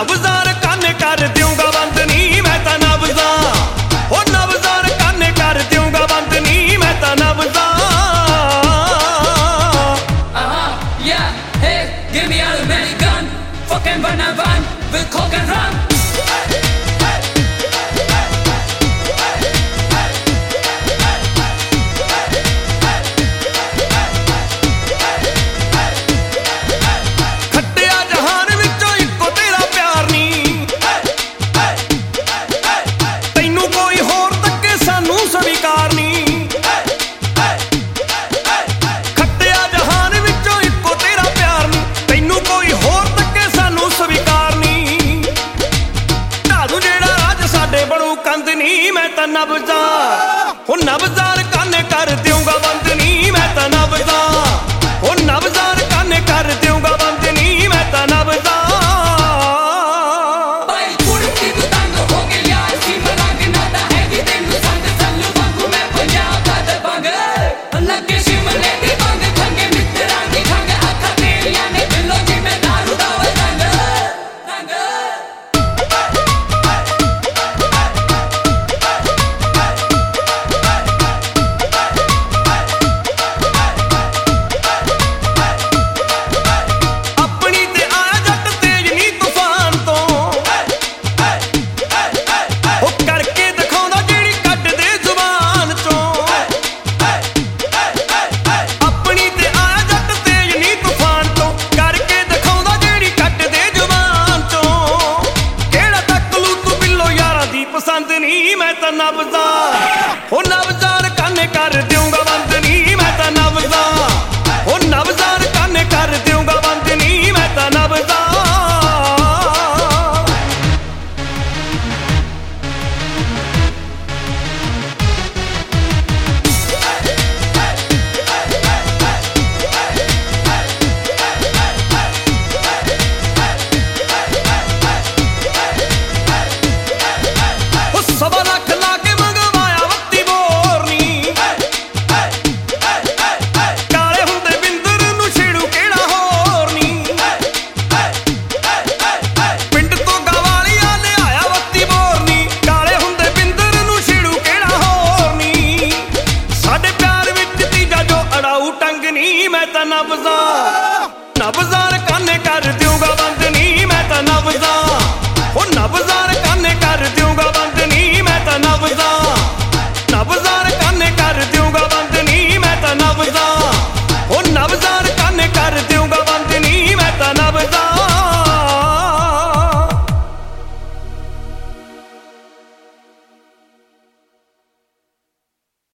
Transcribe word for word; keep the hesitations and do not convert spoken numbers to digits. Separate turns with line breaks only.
ਨਬਜ਼ਾਂ ਕਾਨੇ ਕਰ ਦਿਉਂਗਾ ਬੰਦ ਨੀ ਮੈਂ ਤਾਂ ਨਬਜ਼ਾਂ ਹੋ ਨਬਜ਼ਾਂ ਕਾਨੇ ਕਰ ਦਿਉਂਗਾ ਬੰਦ ਨੀ ਮੈਂ ਤਾਂ ਨਬਜ਼ਾਂ
Give me all the belly gun, fucking van and van, with coke and rum.
ਖੱਟਿਆ ਜਹਾਨ ਵਿੱਚੋਂ ਇੱਕੋ ਤੇਰਾ ਪਿਆਰ ਨੀ ਤੈਨੂੰ ਕੋਈ ਹੋਰ ਤੱਕੇ ਸਾਨੂੰ ਸਵੀਕਾਰ ਨੀ ਕੰਧ ਨੀ ਮੈਂ ਤਾਂ ਨਬਜ਼ਾਂ ਹੋ ਨਬਜ਼ਾਂ ਕਾਨੇ ਕਰ ਦਿਉਂਗਾ ਬੰਦ ਨੀ ਮੈਂ ਤਾਂ ਨਬਜ਼ਾਂ ਹੋ ਨਬਜ਼ਾਂ ਕਾਨੇ ਕਰ ਦਿਉਂਗਾ ਬੰਦ ਨੀ ਮੈਂ ਤਾਂ ਨਬਜ਼ਾਂ
ਭਾਈ ਕੁੜਤੀ ਤੂੰ ਤੰਗ ਹੋ ਕੇ ਯਾਰ ਸੀ ਮਲੰਗ ਨਾ ਤਾਂ ਹੈਗੀ ਤੈਨੂੰ ਸੰਗ ਚੱਲੂ ਵਾਂਗੂ ਮੈਂ ਪੰਜਾਬ ਦਾ ਦਬੰਗ ਲੱਗੇ ਸ਼ਿਮਲੇ ਦੀ ਬੰਗ ਖੰਗੇ ਮਿੱਤਰਾਂ ਦੀ ਖੰਗ ਅੱਖਾਂ ਤੇਰੀਆਂ ਨੇ ਬਿੱਲੋ ਜੀ ਮੈਂ ਦਾਰੂ ਦਾ ਰੰਗ ਰੰਗ ਪਸੰਦ ਨੀ ਮੈਂ ਤਾਂ ਨਬਜ਼ਾਂ ਹੋ ਨਬਜ਼ਾਂ ਕਾਨੇ ਕਰ ਦਿਉਂਗਾ ਬੰਦ ਨੀ ਮੈਂ ਤਾਂ ਨਬਜ਼ਾਂ ਹੋ ਨਬਜ਼ਾਂ ਕਾਨੇ ਕਰ ਦਿਉਂਗਾ ਬੰਦ ਨੀ ਮੈਂ ਤਾਂ ਨਬਜ਼ਾਂ ਸਵਾ ਲੱਖ ਲਾ ਕੇ ਮੰਗਵਾਇਆ ਵੱਤੀ ਬੋਰਨੀ ਕਾਲੇ ਹੁੰਦੇ ਬਿੰਦਰ ਨੂੰ ਛੇੜੂ ਕਿਹੜਾ ਹੋਰ ਨੀ ਪਿੰਡ ਤੋਂ ਗਵਾਲੀਆਂ ਲਿਆਇਆ ਵੱਤੀ ਬੋਰਨੀ ਕਾਲੇ ਹੁੰਦੇ ਬਿੰਦਰ ਨੂੰ ਛੇੜੂ ਕਿਹੜਾ ਹੋਰ ਨੀ ਸਾਡੇ ਪਿਆਰ ਵਿੱਚ ਤੀਜਾ ਜੋ ਅੜਾਊ ਟੰਗ ਨੀ ਮੈਂ ਤਾਂ ਨਬਜ਼ਾਂ ਨਬਜ਼ਾਂ ਕਾਨੇ ਕਰ